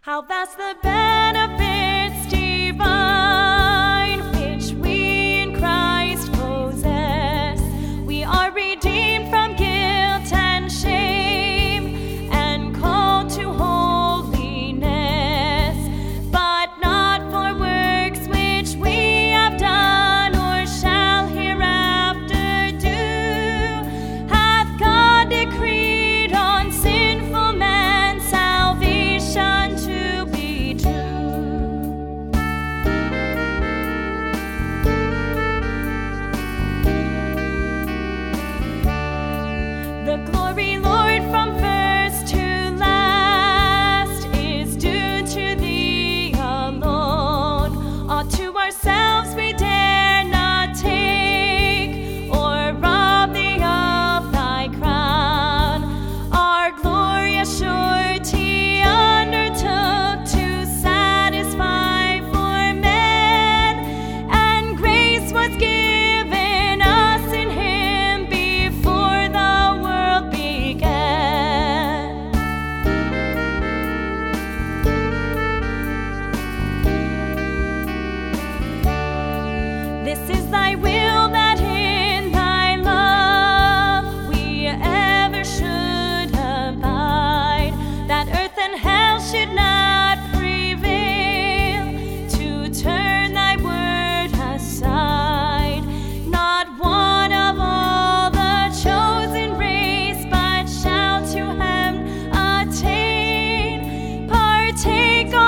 How vast the benefits divine, which we in Christ possess. We are redeemed from guilt and shame, and called to holiness, but not for works which we have done or shall hereafter do. Hath God decreed on sinful man salvation to be true. The glory, Lord, from first to last is due to Thee alone. Aught to ourselves we dare not take, or rob Thee of Thy crown. Our glorious surety undertook to satisfy for men, and grace was given us in Him before the world began. This is Thy will, that in Thy love we ever should abide, that earth and hell should not prevail to turn Thy word aside. Not one of all the chosen race, but shall to heaven attain, partake